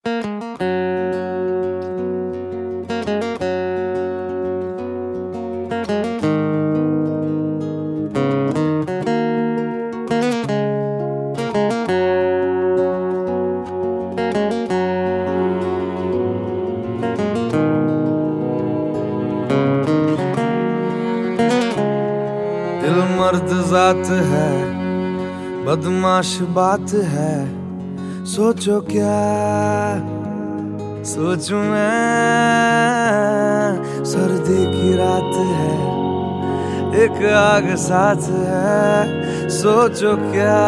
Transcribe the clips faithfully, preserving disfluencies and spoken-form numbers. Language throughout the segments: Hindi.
दिल मर्द जात है, बदमाश बात है, सोचो क्या सोचूं मैं। सर्दी की रात है, एक आग साथ है, सोचो क्या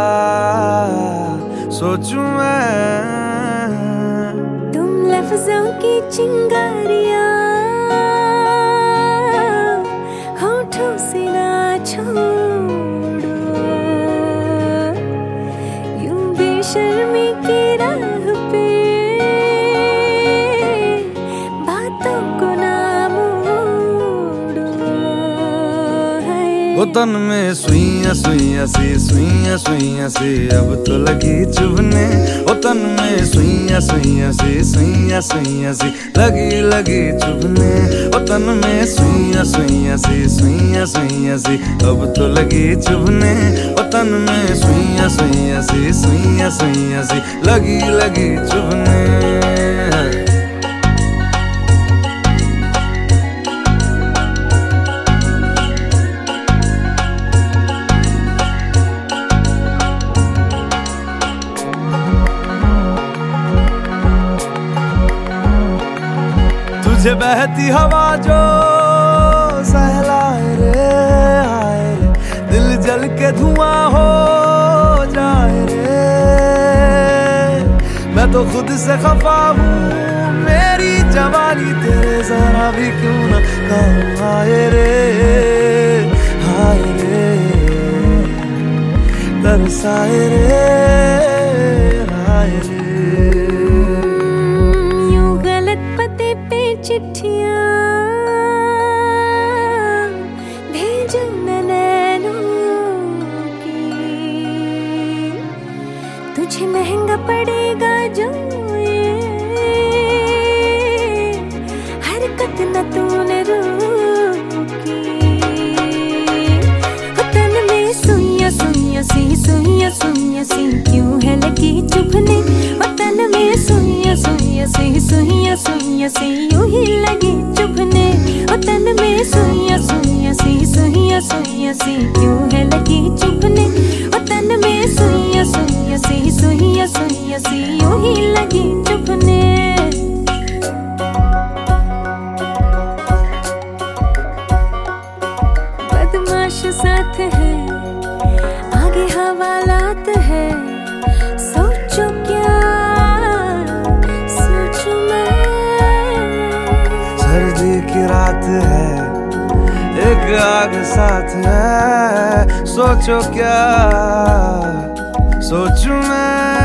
सोचूं मैं। तुम लफ्जों की चिंगारियां होठों से ना छोड़ो, यूं बेशर्मी की राह पे बातों को ना मोड़ो। वो तन में सुइयां सुइयां सी सुइयां सुइयां सी अब तो लगी चुभने। वो तन में सुइयां सुइयां सी सुइयां सुइयां सी लगी लगी चुभने। वो तन में सुइयां सुइयां सी सुइयां सुइयां सी अब तो लगी चुभने। वो तन में सुइयां सुइयां सी सुइयां सुइयां सी लगी लगी चुभने। तुझे बहती हवा जो सहलाए रे आए रे, दिल जल के धुआं हो जाए रे। मैं तो खुद से खफा हूँ, मेरी जवानी तेरे जरा भी क्यों ना काम आए रे आए रे, तरसाए रे आए रे। चिट्ठियां भेजो नैनों की, तुझे महंगा पड़ेगा जो ये हरकत न तूने रोकी। तन में सुइयां सुइयां सी सुइयां सुइयां सी क्यों है लगी चुभने। तन में सुइयां सुइयां सी सुइयां सुइयां सी यूं ही लगी चुभने। तन में सुइयां सुइयां सी सुइयां सुइयां सी क्यों है लगी चुभने। तन में सुइयां सुइयां सी सुइयां सुइयां सी यूं ही लगी चुभने। बदमाश साथ है, आगे हवालात है, सोचो क्या सोचूं मैं। सर्दी की रात है, एक आग साथ है, सोचो क्या सोचूं मैं।